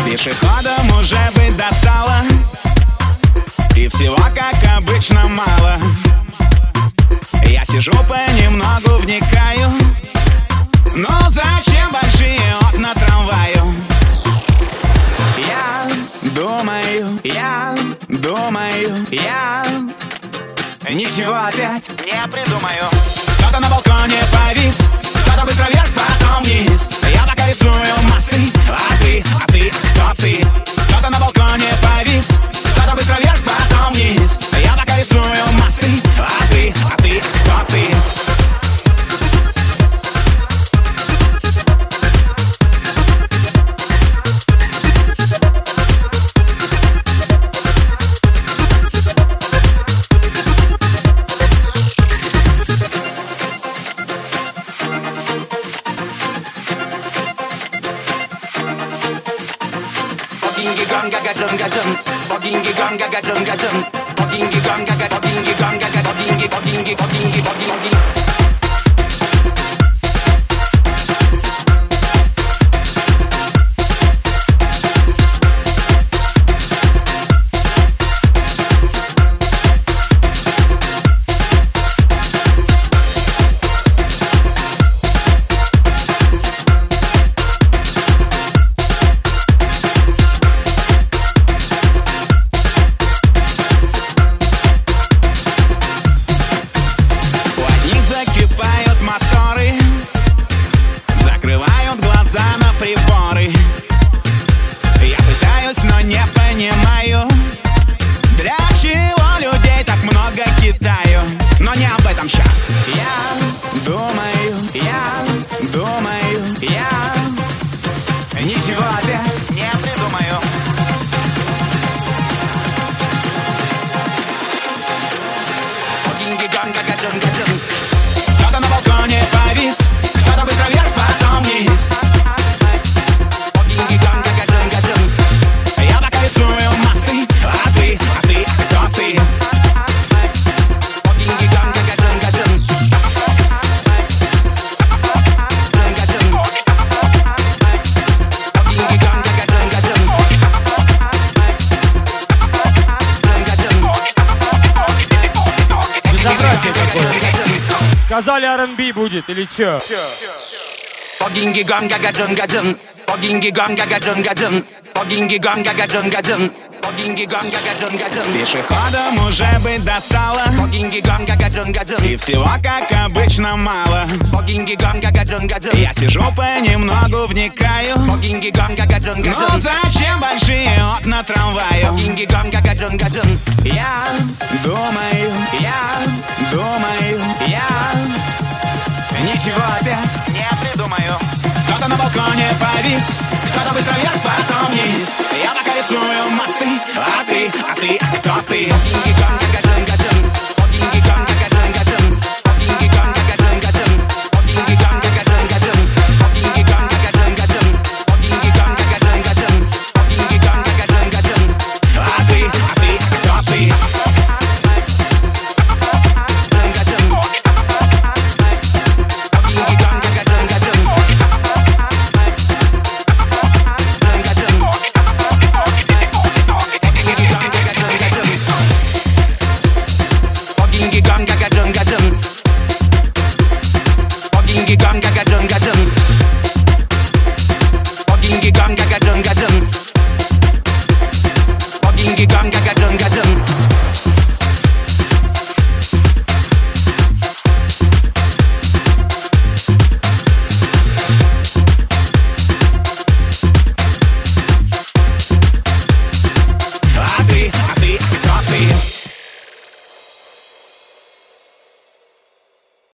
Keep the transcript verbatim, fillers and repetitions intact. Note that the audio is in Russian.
Пешеходам уже быть достало, и всего, как обычно, мало. Я сижу понемногу вникаю, но зачем большие окна трамваю? Я думаю, я думаю, я ничего опять не придумаю. Кто-то на балконе повис, кто-то быстро вверх, потом вниз. Я пока рисую мосты, а ты, а ты, кто ты? Кто-то на балконе повис, кто-то быстро вверх, потом вниз. Я пока рисую мосты, а ты, а ты, кто ты? Закрывают глаза на приборы. Я пытаюсь, но не понимаю, для чего людей так много Китаю. Но не об этом сейчас. Я думаю, я думаю, я ничего опять не придумаю. Кто-то на балконе повис, кто-то быстро вверх, потом вниз. Я пока рисую мосты, а ты, а ты, кто ты? Сказали, ар энд би будет или чё? Пешеходам уже быть достало, и всего, как обычно, мало. Я сижу понемногу вникаю, но зачем большие окна трамваю? Я думаю, я думаю, я ничего опять не придумаю. Кто-то на балконе повис, кто-то быстро вверх, потом вниз. Я пока рисую мосты, а ты, а ты, кто ты? Gum gaga dum gaga dum.